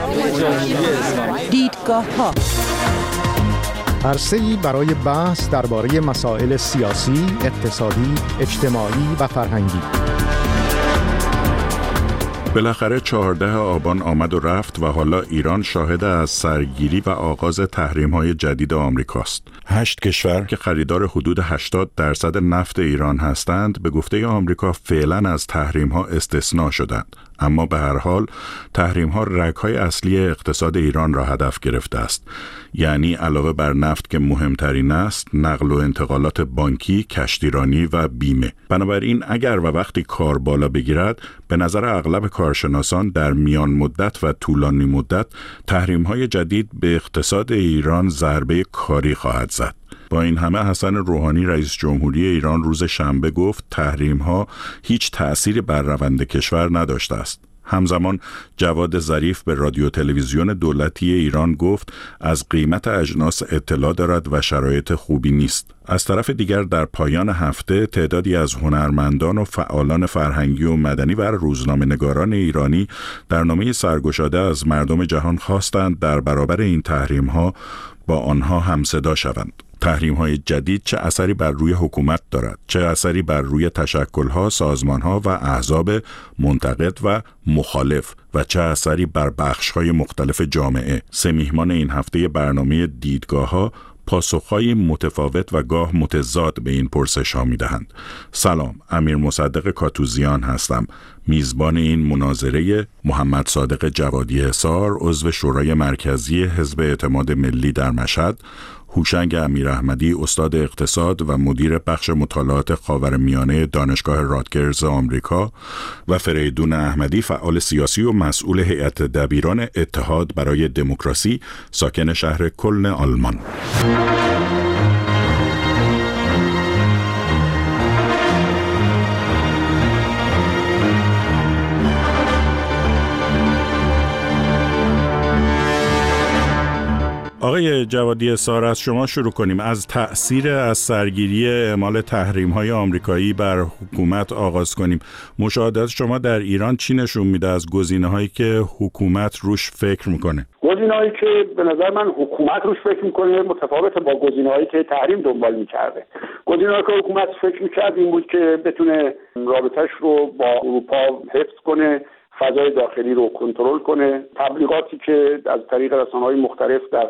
دیدگاه‌ها، عرصه‌ای برای بحث درباره مسائل سیاسی، اقتصادی، اجتماعی و فرهنگی. بالاخره 14 آبان آمد و رفت و حالا ایران شاهد از سرگیری و آغاز تحریم‌های جدید آمریکاست. 8 کشور که خریدار حدود 80% نفت ایران هستند، به گفته آمریکا فعلاً از تحریم‌ها استثناء شدند. اما به هر حال تحریم‌ها رگ‌های اصلی اقتصاد ایران را هدف گرفته است. یعنی علاوه بر نفت که مهمترین است، نقل و انتقالات بانکی، کشتیرانی و بیمه. بنابراین اگر و وقتی کار بالا بگیرد، به نظر اغلب کارشناسان در میان مدت و طولانی مدت تحریم‌های جدید به اقتصاد ایران ضربه کاری خواهد زد. با این همه حسن روحانی رئیس جمهوری ایران روز شنبه گفت تحریم‌ها هیچ تأثیری بر روند کشور نداشته است. همزمان جواد ظریف به رادیو تلویزیون دولتی ایران گفت از قیمت اجناس اطلاع دارد و شرایط خوبی نیست. از طرف دیگر در پایان هفته تعدادی از هنرمندان و فعالان فرهنگی و مدنی و روزنامه‌نگاران ایرانی در نامه سرگشاده از مردم جهان خواستند در برابر این تحریم‌ها با آنها همصدا شوند. تحریم‌های جدید چه اثری بر روی حکومت دارد، چه اثری بر روی تشکل‌ها، سازمان‌ها و احزاب منتقد و مخالف و چه اثری بر بخش‌های مختلف جامعه. سه میهمان این هفته برنامه دیدگاه‌ها پاسخ‌های متفاوت و گاه متضاد به این پرسش‌ها می‌دهند. سلام، امیر مصدق کاتوزیان هستم. میزبان این مناظره محمد صادق جوادی حصار، عضو شورای مرکزی حزب اعتماد ملی در مشهد، هوشنگ امیراحمدی، استاد اقتصاد و مدیر بخش مطالعات خاورمیانه دانشگاه راتگرز آمریکا و فریدون احمدی، فعال سیاسی و مسئول هیئت دبیران اتحاد برای دموکراسی، ساکن شهر کلن آلمان. آقای جوادی حصار، از شما شروع کنیم. از تأثیر از سرگیری اعمال تحریم‌های آمریکایی بر حکومت آغاز کنیم. مشاهدات شما در ایران چی نشون میده از گزینه‌هایی که حکومت روش فکر میکنه؟ گزینه‌هایی که به نظر من حکومت روش فکر میکنه متفاوته با گزینه‌هایی که تحریم دنبال میکرده. گزینه‌هایی که حکومت فکر میکرد این بود که بتونه رابطه‌اش رو با اروپا حفظ کنه، فضای داخلی رو کنترل کنه، تبلیغاتی که از طریق رسانه‌های مختلف در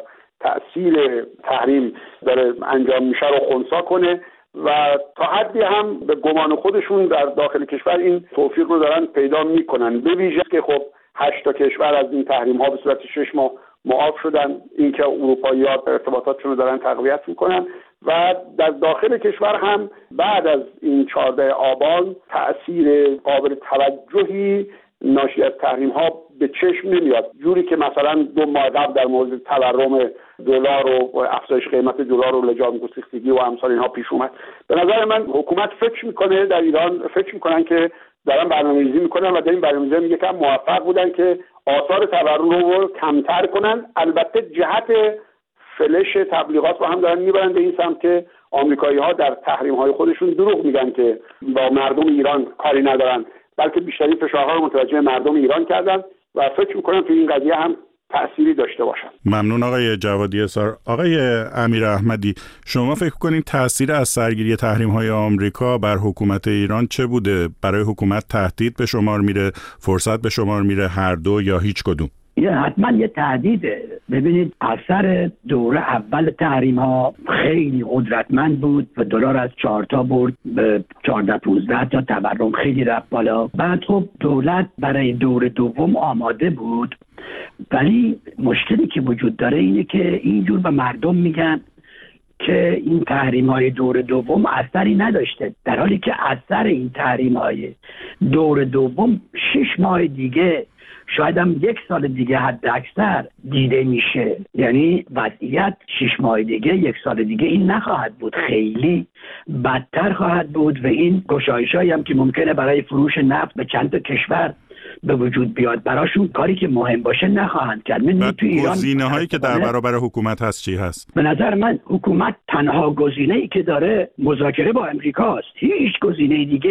تأثیر تحریم داره انجام میشه رو خنثی کنه و تا حدی هم به گمان خودشون در داخل کشور این توفیق رو دارن پیدا میکنن. به ویژه که خب 8 تا کشور از این تحریم ها به صورت 6 ماه معاف شدن، اینکه اروپایی‌ها ارتباطاتشون رو دارن تقویت میکنن و در داخل کشور هم بعد از این 14 آبان تأثیر قابل توجهی ناشی از تحریم ها به چشم نمیاد، جوری که مثلا 2 ماه قبل در مورد تورم دلار و افزایش قیمت دلار و لجام گسیختگی و امثال اینها پیش اومد. به نظر من حکومت فکر میکنه، در ایران فکر میکنن که دارن برنامه‌ریزی میکنن و در این برنامه‌ریزی یکم موفق بودن که آثار تورم رو کمتر کنن. البته جهت فلش تبلیغات رو هم دارن میبرن به این سمت که آمریکایی‌ها در تحریم‌های خودشون دروغ میگن که با مردم ایران کاری ندارن، بلکه بیشترین فشارها رو متوجه مردم ایران کردن و فکر میکنم که این قضیه هم تأثیری داشته باشن. ممنون آقای جوادی حصار. آقای امیراحمدی، شما فکر کنید تأثیر از سرگیری تحریم‌های آمریکا بر حکومت ایران چه بوده؟ برای حکومت تهدید به شمار میره، فرصت به شمار میره، هر دو یا هیچ کدوم؟ حتما یه تهدیده. ببینید اثر دوره اول تحریم ها خیلی قدرتمند بود و دلار از 4 تا برد به 14-15 تا، تورم خیلی رفت بالا. بعد خب دولت برای دوره دوم آماده بود، ولی مشکلی که وجود داره اینه که اینجور به مردم میگن که این تحریم های دور دوم اثری نداشته، در حالی که اثر این تحریم های دور دوم 6 ماه دیگه، شاید هم 1 سال دیگه حد اکثر دیده میشه. یعنی وضعیت 6 ماه دیگه، 1 سال دیگه این نخواهد بود، خیلی بدتر خواهد بود و این گشایش‌هایی هم که ممکنه برای فروش نفت به چند تا کشور به وجود بیاد براشون کاری که مهم باشه نخواهند کرد. من تو ایران گزینه‌هایی که در برابر حکومت هست چی هست؟ به نظر من حکومت تنها گزینه‌ای که داره مذاکره با امریکا است. هیچ گزینه دیگه‌ای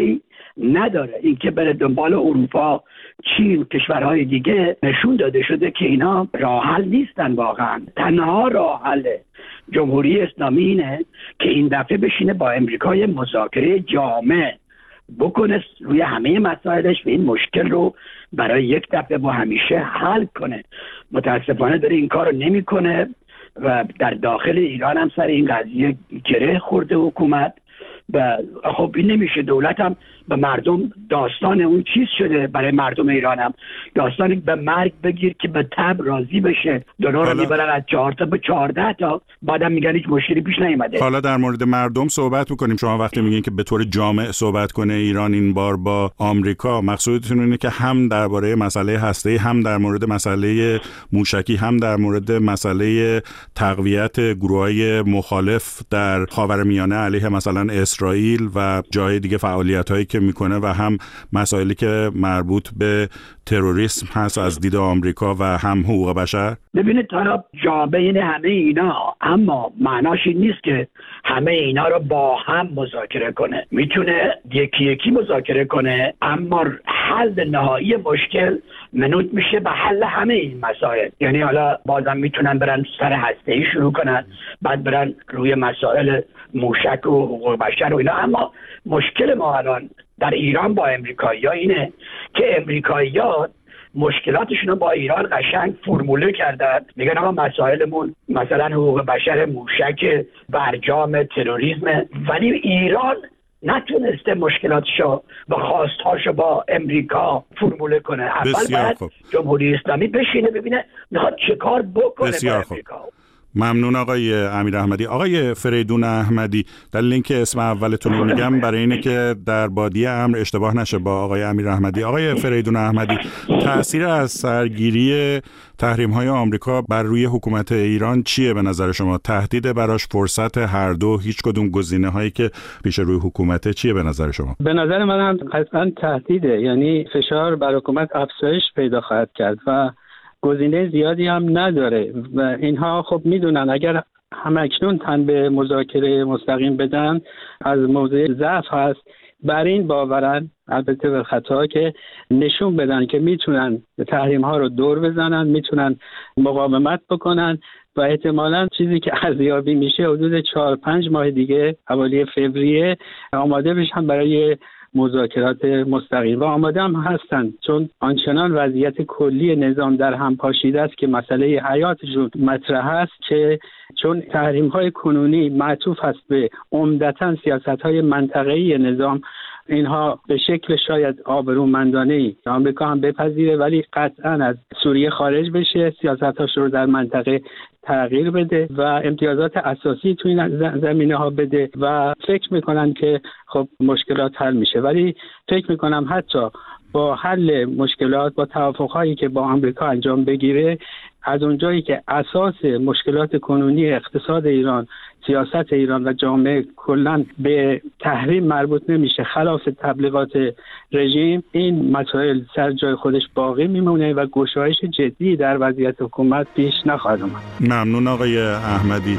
نداره. اینکه بره دنبال اروپا، چین، کشورهای دیگه نشون داده شده که اینا راه حل نیستن. واقعا تنها راه حل جمهوری اسلامی اینه که این دفعه بشینه با امریکای مذاکره جامع بکنه روی همه مسائلش و این مشکل رو برای یک دفعه با همیشه حل کنه. متاسفانه داره این کار رو نمیکنه و در داخل ایران هم سر این قضیه گره خورده حکومت و خب این نمیشه. دولت هم به مردم داستان اون چیز شده، برای مردم ایران هم داستانی به مرگ بگیر که به تب راضی بشه. دلار رو میبرن از 4 تا به 14 تا، بعدم میگن هیچ مشکلی پیش نیومده. حالا در مورد مردم صحبت میکنیم. شما وقتی میگین که به طور جامع صحبت کنه ایران این بار با آمریکا، مقصودتون اینه که هم درباره مسئله هسته‌ای، هم در مورد مسئله موشکی، هم در مورد مسئله تقویت گروه‌های مخالف در خاورمیانه علیه مثلا اسرائیل و جای دیگه فعالیت‌هایی که میکنه و هم مسائلی که مربوط به تروریسم هست از دید آمریکا و هم حقوق بشر؟ ببینید طرف جا بین همه اینا، اما معناش این نیست که همه اینا رو با هم مذاکره کنه. میتونه یکی یکی مذاکره کنه، اما حل نهایی مشکل منوط میشه به حل همه این مسائل. یعنی حالا بازم میتونن برن سر هسته‌ای شروع کنن، بعد برن روی مسائل موشک و حقوق بشر و اینا. اما مشکل ما الان در ایران با امریکایی‌ها اینه که امریکایی‌ها مشکلاتشون رو با ایران قشنگ فرموله کردن. میگن آقا مسائلمون مثلا حقوق بشر، موشک، برجام، تروریسم، ولی ایران نتونسته مشکلاتشو و خواستهاشو با امریکا فرموله کنه. اول باید جمهوری اسلامی بشینه ببینه میخواد چه کار بکنه با امریکا. ممنون آقای امیر احمدی. آقای فریدون احمدی، دلیل که اسم اولتون رو میگم برای اینه که در بادیه امر اشتباه نشه با آقای امیر احمدی. آقای فریدون احمدی، تأثیر از سرگیری تحریم‌های آمریکا بر روی حکومت ایران چیه به نظر شما؟ تهدید براش، فرصت، هر دو، هیچ کدوم گزینه‌هایی که پیش روی حکومت چیه به نظر شما؟ به نظر من هم قطعاً تهدیده. یعنی فشار بر حکومت افزایش پیدا خواهد کرد و گزینه زیادی هم نداره و اینها خب میدونن اگر همکنون تن به مذاکره مستقیم بدن از موضع ضعف هست. بر این باورن، البته به خطا، که نشون بدن که میتونن تحریم ها رو دور بزنن، میتونن مقاومت بکنن و احتمالاً چیزی که ارزیابی میشه حدود 4-5 ماه دیگه حوالی فوریه آماده بشن برای مذاکرات مستقیم و آماده هم هستند، چون آنچنان وضعیت کلی نظام در هم پاشیده است که مسئله حیاتشون مطرح است که چون تحریم‌های کنونی معطوف است به عمدتاً سیاست‌های منطقه‌ای نظام، اینها به شکل شاید آبرومندانه‌ای آمریکا هم بپذیره ولی قطعاً از سوریه خارج بشه، سیاست‌هاش رو در منطقه تغییر بده و امتیازات اساسی تو این زمینه ها بده و فکر میکنن که خب مشکلات حل میشه. ولی فکر میکنم حتی با حل مشکلات، با توافقهایی که با آمریکا انجام بگیره، از اونجایی که اساس مشکلات کنونی اقتصاد ایران، سیاست ایران و جامعه کلاً به تحریم مربوط نمیشه، خلاف تبلیغات رژیم، این مسائل سر جای خودش باقی میمونه و گشایش جدی در وضعیت حکومت پیش نخواهد اومد. ممنون آقای احمدی.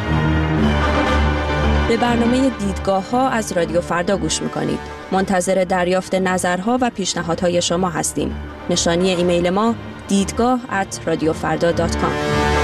به برنامه دیدگاه‌ها از رادیو فردا گوش میکنید. منتظر دریافت نظرها و پیشنهادهای شما هستیم. نشانی ایمیل ما دیدگاه@radiofarda.com.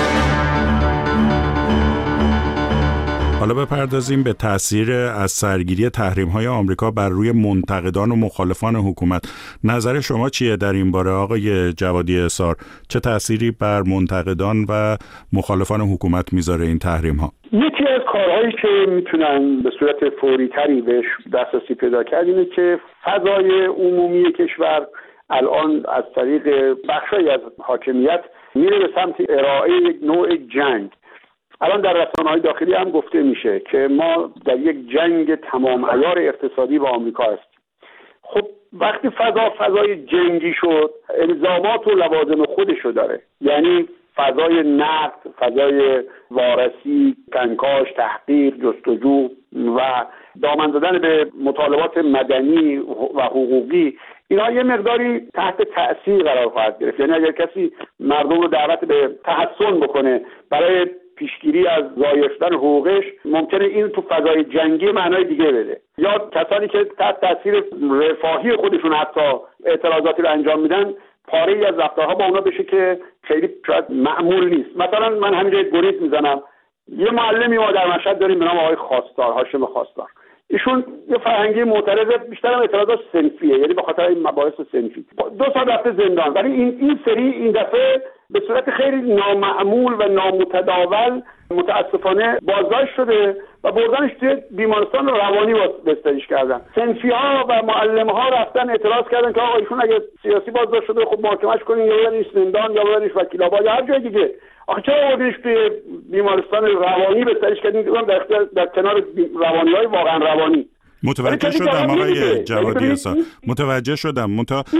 حالا بپردازیم به تأثیر از سرگیری تحریم‌های آمریکا بر روی منتقدان و مخالفان حکومت. نظر شما چیه در این باره آقای جوادی احصار؟ چه تأثیری بر منتقدان و مخالفان حکومت میذاره این تحریم‌ها؟ یکی از کارهایی که میتونن به صورت فوری‌تری بهش دسترسی پیدا کرد اینه که فضای عمومی کشور الان از طریق بخشی از حاکمیت میره به سمت ارائه یک نوع جنگ. الان در رسانه‌های داخلی هم گفته میشه که ما در یک جنگ تمام عیار اقتصادی با آمریکا هستیم. خب وقتی فضای جنگی شد، الزامات و لوازم خودشو داره. یعنی فضای نقد، فضای وارسی، کنکاش، تحقیق، جستجو و دامن زدن به مطالبات مدنی و حقوقی، اینا یه مقداری تحت تأثیر قرار خواهد گرفت. یعنی اگر کسی مردم رو دعوت به تحسن بکنه برای پیشگیری از ضایع شدن حقوقش ممکنه این تو فضای جنگی معنای دیگه بده، یا کسانی که تحت تاثیر رفاهی خودشون حتی اعتراضاتی رو انجام میدن پاره‌ای از رفتارها با اونا بشه که خیلی شاید معمول نیست. مثلا من همینجا گریز میزنم، یه معلمی ما در مشهد داریم به نام آقای خواستار، هاشم خواستار. ایشون یه فرهنگی معترض، بیشتر اعتراضات صنفیه، یعنی به خاطر این مباحث صنفی 2 سال رفته زندان، ولی این سری این دفعه به صورت خیلی نامعمول و نامتداول متاسفانه بازداشت شده و بردنش توی بیمارستان روانی بستریش کردن. صنفی‌ها و معلم‌ها رفتن اعتراض کردن که آقا ایشون اگه سیاسی بازداشت شده خب محاکمه‌اش کنین، یا ببرینش زندان یا ببرینش وکیل‌آباد یا هر جای دیگه. آخه چرا بردنش توی بیمارستان روانی بستریش کردین در کنار روانی‌های واقعا روانی؟ متوجه شدم آقای جوادی اصا، متوجه شدم.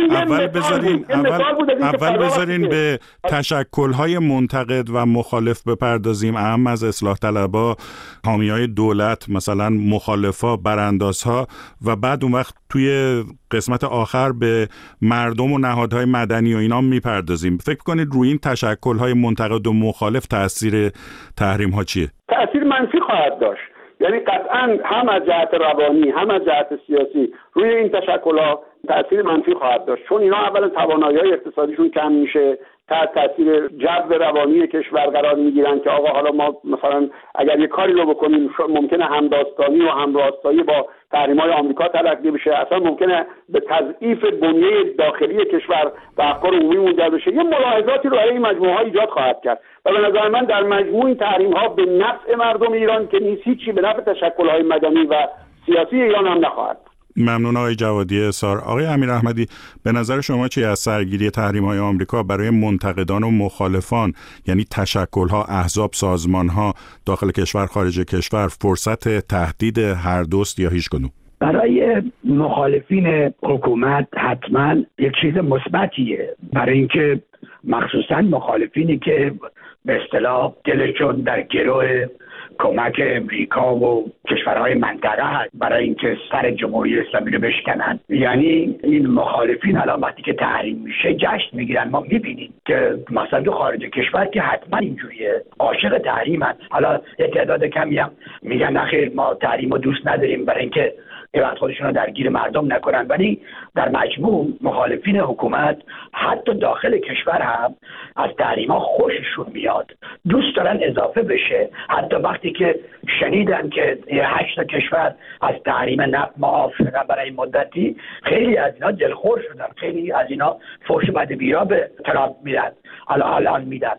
اول بذارین به تشکل‌های منتقد و مخالف بپردازیم، اهم از اصلاح طلبا، حامیای دولت، مثلا مخالفا، براندازها، و بعد اون وقت توی قسمت آخر به مردم و نهادهای مدنی و اینا میپردازیم. فکر کنید روی این تشکل‌های منتقد و مخالف تأثیر تحریم‌ها چیه؟ تأثیر منفی خواهد داشت. یعنی قطعاً هم از جهت روانی هم از جهت سیاسی روی این تشکل‌ها تأثیر منفی خواهد داشت، چون اینا اولا توانایی‌های اقتصادیشون کم میشه، تحت تاثیر جو روانی کشور قرار میگیرن که آقا حالا ما مثلا اگر یه کاری رو بکنیم ممکنه همداستانی و همراستایی با تحریم‌های آمریکا تلقی بشه، اصلا ممکنه به تضعیف بنیه داخلی کشور و افکار عمومی منجر بشه. یه ملاحظاتی رو برای این مجموعه‌ها ایجاد خواهد کرد و به نظر من در مجموع این تحریم‌ها به نفع مردم ایران که نیست، هیچی به نفع تشکل‌های مدنی و سیاسی ایران هم نخواهد. ممنون آقای جوادی اصار. آقای امیر احمدی، به نظر شما چی از سرگیری تحریم‌های آمریکا برای منتقدان و مخالفان، یعنی تشکل‌ها، احزاب، سازمان‌ها داخل کشور، خارج کشور، فرصت تهدید هر دوست یا هیچ کدوم؟ برای مخالفین حکومت حتما یک چیز مثبتیه، برای اینکه مخصوصا مخالفینی که به اصطلاح دلشون در گروه کمک امریکا و کشورهای منطقه هست برای اینکه سر جمهوری اسلامی رو بشکنن. یعنی این مخالفین الان وقتی که تحریم میشه جشن میگیرن. ما میبینیم که مثلا تو خارج کشور که حتما اینجوریه، عاشق تحریمن. حالا تعداد کمی هم میگن نخیر ما تحریم رو دوست نداریم برای اینکه ایوان خودشون رو درگیر مردم نکنن، ولی در مجموع مخالفین حکومت حتی داخل کشور هم از تحریم‌ها خوششون میاد، دوست دارن اضافه بشه. حتی وقتی که شنیدن که 8 کشور از تحریم نفت معاف شدن برای مدتی، خیلی از اینا دلخور شدن، خیلی از اینا فوش بد بیرا به ترامپ میدن، الان میدن.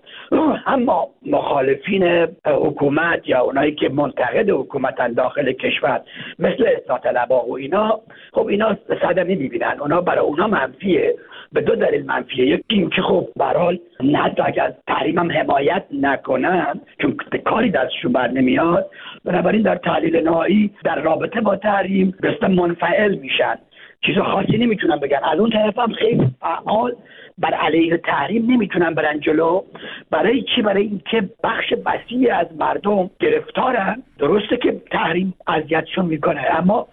اما مخالفین حکومت یا اونایی که منتقد حکومتن داخل کشور مثل اصلاح طلبها و اینا، خب اینا صدمه میبینن. اونا برای اونا منفیه، به 2 دلیل منفیه. یکی اینکه خب به هر حال حتی اگر از تحریم هم حمایت نکنن چون کاری دستشون بر نمیاد، بنابراین در تحلیل نهایی در رابطه با تحریم بسته منفعل میشن، چیز خاصی نمیتونن بگن. از اون طرف هم خیلی فعال بر علیه تحریم نمیتونن برن جلو. برای چی؟ برای اینکه بخش وسیعی از مردم گرفتارن. درسته که تحریم اذیتشون میکنه، اما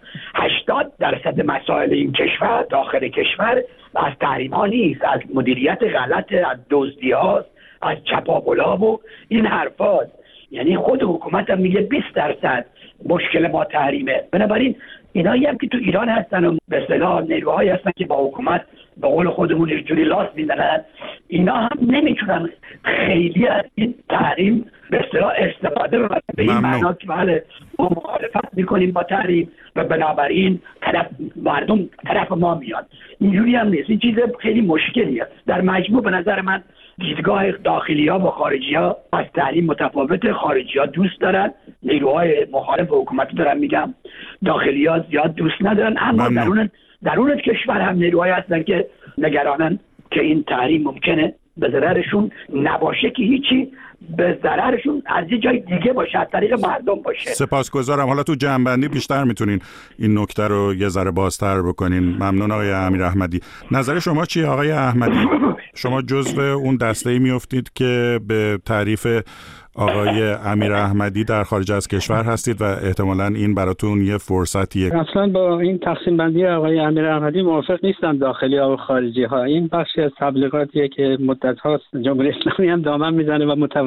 80% مسائل این کشور داخل کشور از تحریم ها نیست، از مدیریت غلط، از دزدی هاست، از چپاولا و این حرفاست. یعنی خود حکومت هم میگه 20% مشکل ما تحریمه. بنابراین اینایی هم که تو ایران هستن و به اصطلاح نیروهایی هستن که با حکومت به قول خودمون اینجوری لاس میزنن، اینا هم نمیتونن خیلی از این تحریم به اصطلاح استفاده بکنن به این معنا که بله ما مخالفت میکنیم با تحریم و بنابراین مردم طرف ما میاد. اینجوری هم نیست. این چیز خیلی مشکلیه. در مجموع به نظر من دیدگاه داخلی ها با خارجی ها از تحریم متفاوته. خارجی ها دوست دارن، نیروهای مخالف حکومت دارن میگم، داخلی ها زیاد دوست ندارن. اما درون کشور هم نیروهایی هستن که نگرانن که این تحریم ممکنه به ضررشون نباشه، که هیچی، به ضررشون از یه جای دیگه باشه، از طریق مردم باشه. سپاسگزارم. حالا تو جنبندی بیشتر میتونین این نکته رو یه ذره بازتر بکنین. ممنون آقای امیر احمدی. نظر شما چیه آقای احمدی؟ شما جزو اون دسته‌ای میافتید که به تعریف آقای امیر احمدی در خارج از کشور هستید و احتمالاً این براتون یه فرصتیه. اصلا با این تقسیم بندی آقای امیر احمدی موافق نیستم، داخلی ها و خارجی ها. این بخشی از تبلیغاتیه که مدت هاست جمهوری اسلامی هم دامن میزنه و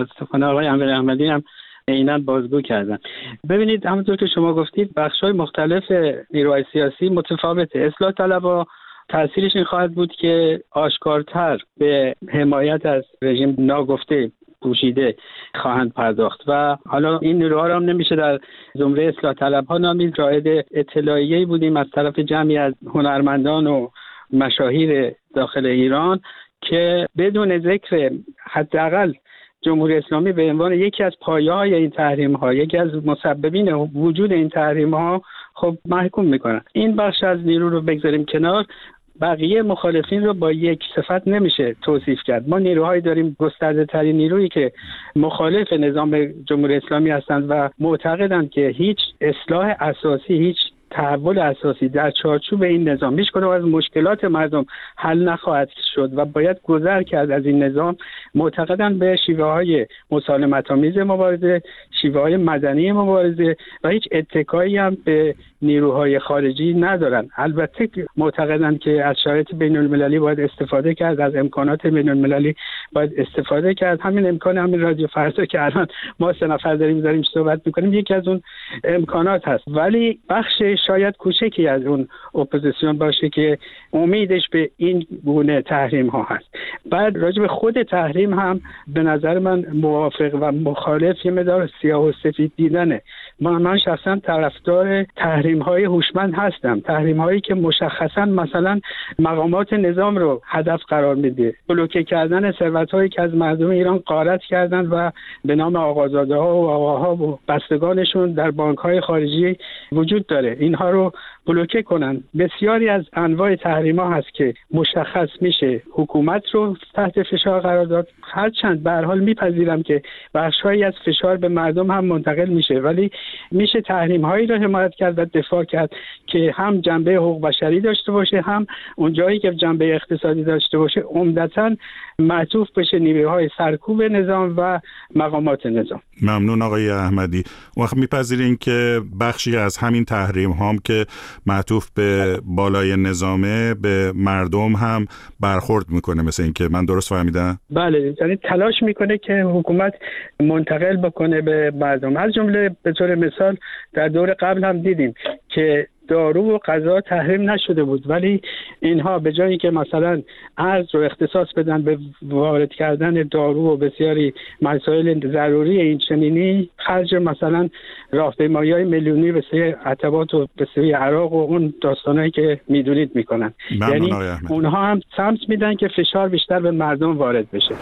متاسفانه آقای امیر احمدی هم عیناً بازگو کردن. ببینید همونطور که شما گفتید بخش‌های مختلف نیروهای سیاسی متفاوته. اصلاح طلبها تأثیرش این خواهد بود که آشکارتر به حمایت از رژیم ناگفته پوشیده خواهند پرداخت و حالا این نیروها را هم نمیشه در زمره اصلاح طلبها نامید. رائد اطلاعیه‌ای بودیم از طرف جمعی از هنرمندان و مشاهیر داخل ایران که بدون ذکر حداقل جمهوری اسلامی به عنوان یکی از پایه‌های این تحریم‌ها، یکی از مسببین وجود این تحریم‌ها خب محکوم می‌کنن. این بخش از نیرو رو بگذاریم کنار، بقیه مخالفین رو با یک صفت نمیشه توصیف کرد. ما نیروهایی داریم، گسترده ترین نیرویی که مخالف نظام جمهوری اسلامی هستند و معتقدند که هیچ اصلاح اساسی، هیچ تحول اساسی در چارچوب این نظام هیچ کدام از مشکلات مردم حل نخواهد شد و باید گذر کرد از این نظام. معتقدند به شیوه‌های مسالمت‌آمیز مبارزه، شیوه‌های مدنی مبارزه و هیچ اتکایی هم به نیروهای خارجی ندارن. البته معتقدند که از شرایط بین‌المللی باید استفاده کرد، از امکانات بین‌المللی باید استفاده کرد. همین امکان، همین رادیو فردا که الان ما 3 نفر داریم صحبت می‌کنیم، یکی از اون امکانات هست، ولی بخش شاید کوچکی از اون اپوزیسیون باشه که امیدش به این گونه تحریم ها هست. بعد راجع به خود تحریم هم به نظر من موافق و مخالف یه مقدار سیاه و سفید دیدنه. من شخصا طرفدار تحریم های هوشمند هستم، تحریم هایی که مشخصا مثلا مقامات نظام رو هدف قرار میده، بلوکه کردن ثروت هایی که از مردم ایران غارت کردن و به نام آقازاده ها و آقاها و بستگانشون در بانک های خارجی وجود داره، اینها رو بلوکه کنن. بسیاری از انواع تحریم‌ها هست که مشخص میشه حکومت رو تحت فشار قرار داد. هرچند به هر حال میپذیرم که بخش‌هایی از فشار به مردم هم منتقل میشه، ولی میشه تحریم‌هایی رو حمایت کرد و دفاع کرد که هم جنبه حقوق بشری داشته باشه، هم اون جایی که جنبه اقتصادی داشته باشه عمدتاً معطوف بشه نیروهای سرکوب نظام و مقامات نظام. ممنون آقای احمدی. وقت میپذیرین که بخشی از همین تحریم هم که معطوف به بالای نظامه به مردم هم برخورد میکنه، مثل این که من درست فهمیدم؟ بله، یعنی تلاش میکنه که حکومت منتقل بکنه به مردم. از جمله به طور مثال در دور قبل هم دیدیم که دارو و غذا تحریم نشده بود، ولی اینها به جایی که مثلا ارز رو اختصاص بدن به وارد کردن دارو و بسیاری مسائل ضروری این چنینی، خرج مثلا راهپیمایی‌های میلیونی به سوی عتبات و به سوی عراق و اون داستانایی که میدونید میکنن. یعنی اونها هم سمت میدن که فشار بیشتر به مردم وارد بشه.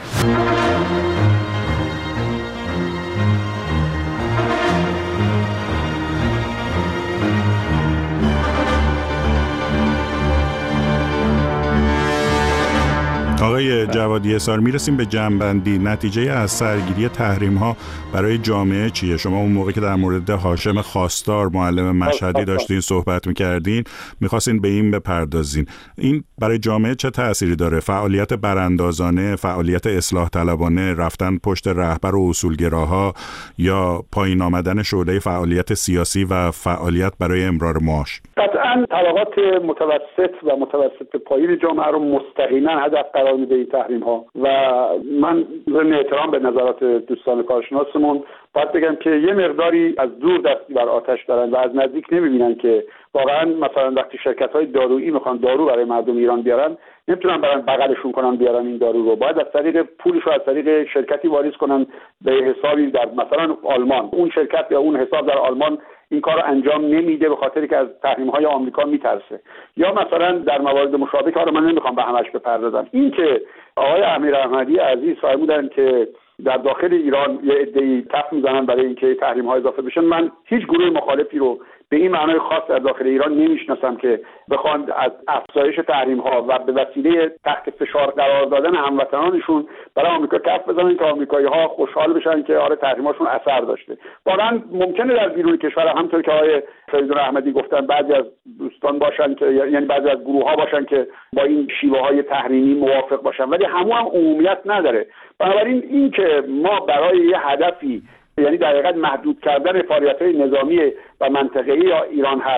آقای جوادی اصار، میرسیم به جمع‌بندی. نتیجه از سرگیری تحریم ها برای جامعه چیه؟ شما اون موقع که در مورد هاشم خواستار معلم مشهدی داشتین صحبت میکردین، میخواستین به این بپردازین. این برای جامعه چه تأثیری داره؟ فعالیت براندازانه، فعالیت اصلاح طلبانه، رفتن پشت رهبر و اصولگراها، یا پایین آمدن شعله فعالیت سیاسی و فعالیت برای امرار معاش؟ قطعاً طبقات متوسط و متوسط پایین جامعه رو مستقیما هدف قرار میده این تحریم ها و من ضمن احترام به نظرات دوستان کارشناسمون باید بگم که یه مقداری از دور دستی بر آتش دارن و از نزدیک نمیبینن که واقعا مثلا وقتی شرکت‌های دارویی میخوان دارو برای مردم ایران بیارن، نمیتونن برن بغلشون کنن بیارن این دارو رو، باید از طریق پولش رو از طریق شرکتی واریز کنن به حسابی در مثلا آلمان. اون شرکت یا اون حساب در آلمان این کار رو انجام نمیده به خاطری که از تحریم‌های آمریکا میترسه. یا مثلا در موارد مشابه کار من نمیخوام به همش بپردازم. این که آقای امیر احمدی عزیز فرمودن که در داخل ایران یه عده‌ای کف میزنن برای اینکه تحریم‌ها اضافه بشن، من هیچ گروه مخالفی رو به این معنای خاص در داخل ایران نمیشناسم که بخوان از افزایش تحریم‌ها و به وسیله تحت فشار قرار دادن هموطنانشون برای آمریکا کف بزنن که آمریکایی‌ها خوشحال بشن که آره تحریم‌هاشون اثر داشته. واقعا ممکنه در بیرون کشور همونطور که آقای فریدون احمدی گفتن بعضی از دوستان باشن که یعنی بعضی از گروه‌ها باشن که با این شیوه‌های تحریمی موافق باشن، ولی هم عمومیت نداره. بنابراین این که ما برای یه هدفی، یعنی در حقیقت محدود کردن فعالیت‌های نظامی و منطقه‌ای ایران هست،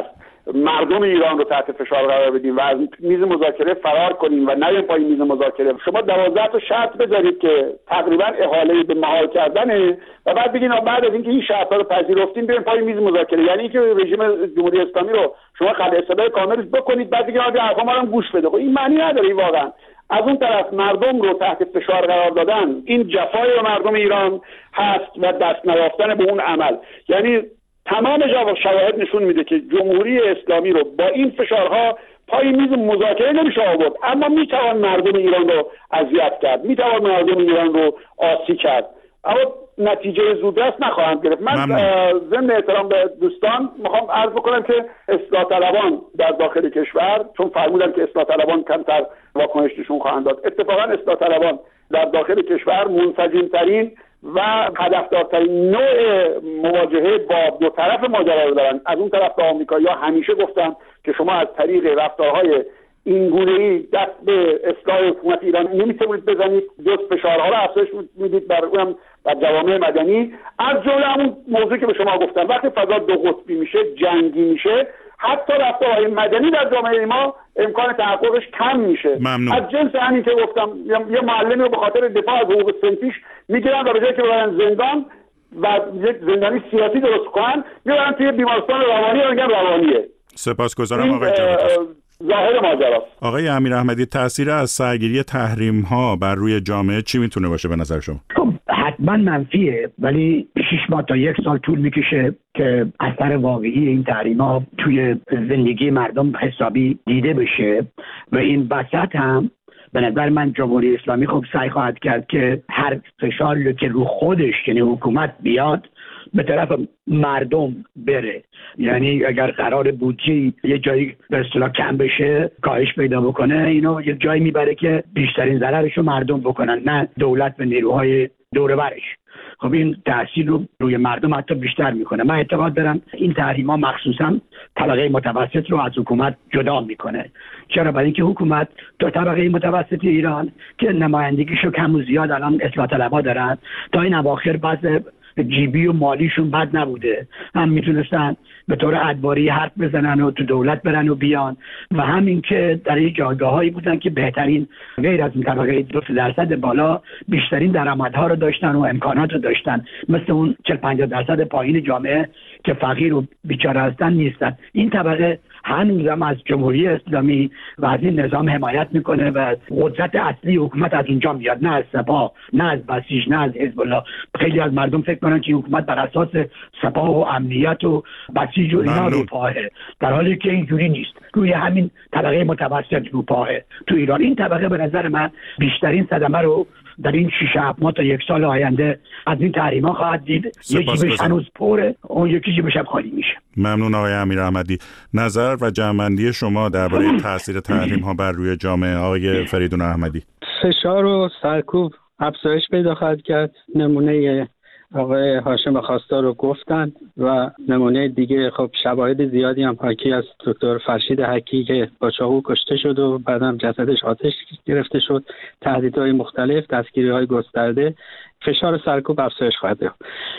مردم ایران رو تحت فشار قرار بدیم و از میز مذاکره فرار کنیم و نریم پای میز مذاکره. شما 12 تا شرط بذارید که تقریبا احاله به محال کردنه و بعد بگین بعد از اینکه این شرط‌ها رو پذیرفتیم بریم پای میز مذاکره، یعنی اینکه رژیم جمهوری اسلامی رو شما خلع استدلال کامل بکنید بعد بگین آقا حرفا ما رو گوش بده. خب این معنی نداره. این واقعا از اون طرف مردم رو تحت فشار قرار دادن این جفای مردم ایران هست و دست نیافتن به اون عمل. یعنی تمام شواهد نشون میده که جمهوری اسلامی رو با این فشارها پای میز مذاکره نمیشه آورد، اما میتوان مردم ایران رو اذیت کرد، میتوان مردم ایران رو آسی کرد، اما نتیجه زودرس نخواهم گرفت. من ضمن احترام به دوستان میخوام عرض بکنم که اصلاح طلبان در داخل کشور، چون فرمودن که اصلاح طلبان کمتر واکنش نشون خواهند داد، اتفاقا اصلاح طلبان در داخل کشور منسجم‌ترین و هدفدارترین نوع مواجهه با دو طرف ماجرا رو دارن. از اون طرف به آمریکایی‌ها همیشه گفتن که شما از طریق رفتارهای اینگونه‌ای دست به اصلاح حکومت ایران نمیتونید بزنید، جز فشارها رو افزایش میدید بر اونم بر جوامع مدنی. از جمله همون موضوعی که به شما گفتم، وقتی فضا دو قطبی میشه، جنگی میشه، حتی رفتارهای مدنی در جامعه ما امکان تحققش کم میشه. ممنون. از جنس همین که گفتم یه معلمی رو به خاطر دفاع از حقوق صنفیش میگیرن و به جای که ببرن زندان و یک زندانی سیاسی درست کنن میبرن توی بیمارستان روانی و میگن روانیه. سپاسگزارم آقای جوادی. ظاهر ماجراست. آقای امیراحمدی، تاثیر از سرگیری تحریم ها بر روی جامعه چی میتونه باشه به نظر شما؟ خب حتما منفیه، ولی 6 ماه تا 1 سال طول میکشه که اثر واقعی این تحریم ها توی زندگی مردم حسابی دیده بشه. و این وسط هم به نظر من جمهوری اسلامی خب سعی خواهد کرد که هر فشاری که رو خودش یعنی حکومت بیاد به طرف مردم بره. یعنی اگر قرار بودجه یه جایی به اصطلاح کم بشه، کاهش پیدا بکنه، اینو یه جایی میبره که بیشترین ضررش رو مردم بکنن، نه دولت و نیروهای دور برش. خب این تاثیر رو روی مردم حتی بیشتر میکنه. من اعتقاد دارم این تحریما مخصوصا طبقه متوسط رو از حکومت جدا میکنه. چرا؟ برای اینکه حکومت تا طبقه متوسط ایران که نمایندگیشو کم و زیاد الان اصلاح طلبها دارن، تا این اواخر بعض جیبی و مالیشون بد نبوده، هم میتونستن به طور ادواری حرف بزنن و تو دولت برن و بیان، و همین که در این جایگاهایی بودن که بهترین غیر از این طبقه 2% بالا بیشترین درآمدها رو داشتن و امکانات رو داشتن، مثل اون 40-50% پایین جامعه که فقیر و بیچاره هستن نیستن. این طبقه هنوزم از جمهوری اسلامی و از این نظام حمایت میکنه و قدرت اصلی حکومت از اونجا میاد، نه از سپاه، نه از بسیج، نه از حزب الله. خیلی از مردم فکر کنن که حکومت بر اساس سپاه و امنیت و بسیج و اینا رو پاهه، در حالی که اینجوری نیست. روی همین طبقه متوسط رو پاهه تو ایران. این طبقه به نظر من بیشترین صدمه رو در این 6 ماه تا 1 سال آینده از این تحریما خواهد دید. یه جیبش هنوز پره، اون یکی جیبش هم خالی میشه. ممنون آقای امیراحمدی. نظر و جمع‌بندی شما درباره تاثیر تحریم ها بر روی جامعه، آقای فریدون احمدی. فشار و سرکوب افزایش پیدا خواهد کرد. نمونه آقای هاشم خواستار رو گفتن و نمونه دیگه خب شواهد زیادی هم حاکی از دکتر فرشید حکی که با چاقو کشته شد و بعدم جسدش آتش گرفته شد، تهدیدهای مختلف، دستگیری‌های گسترده. فشار سرکوب افزایش خواهد یافت.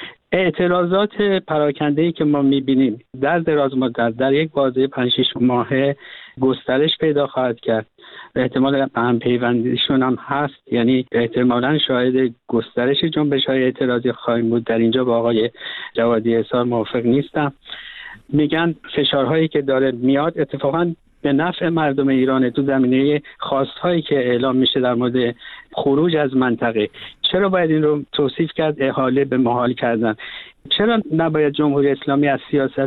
اعتراضات پراکنده‌ای که ما می‌بینیم در دراز مدت در یک بازه 5-6 ماهه گسترش پیدا خواهد کرد. احتمال هم پیوندیشون هم هست، یعنی احتمالاً شاهد گسترش جنبش‌های اعتراضی خواهیم بود. در اینجا با آقای جوادی احصار موافق نیستم. میگن فشارهایی که داره میاد اتفاقاً به نفع مردم ایران تو زمینه خواستهایی که اعلام میشه در مورد خروج از منطقه. چرا باید این رو توصیف کرد احاله به محال کردن؟ چرا نباید جمهوری اسلامی از سیاست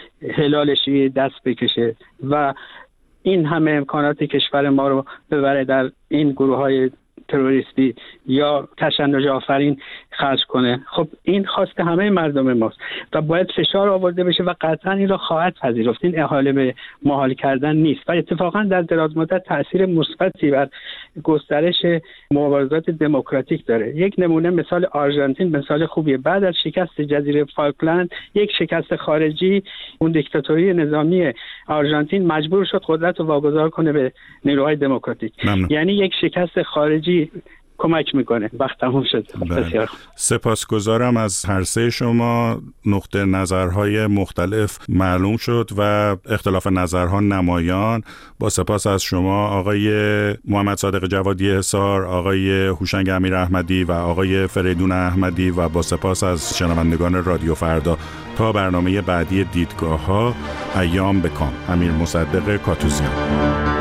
هلال شیعه دست بکشه و این همه امکانات کشور ما رو ببره در این گروه‌های تروریستی یا تشنج آفرین خرج کنه؟ خب این خواست همه مردم ماست و باید فشار آورده بشه و قطعا این را خواهد پذیرفت. این احاله به محال کردن نیست و اتفاقا در دراز مدت تاثیر مثبتی بر گسترش مبارزات دموکراتیک داره. یک نمونه مثال آرژانتین مثال خوبیه. بعد از شکست جزیره فالکلند، یک شکست خارجی، اون دیکتاتوری نظامی آرژانتین مجبور شد قدرت رو واگذار کنه به نیروهای دموکراتیک. یعنی یک شکست خارجی کمک میکنه. وقت تموم شد. بسیار سپاسگزارم از هر سه شما. نقطه نظرهای مختلف معلوم شد و اختلاف نظرها نمایان. با سپاس از شما آقای محمد صادق جوادی حصار، آقای هوشنگ امیر احمدی و آقای فریدون احمدی و با سپاس از شنوندگان رادیو فردا. تا برنامه بعدی دیدگاه‌ها، ایام بکام. امیر مصدق کاتوزیان.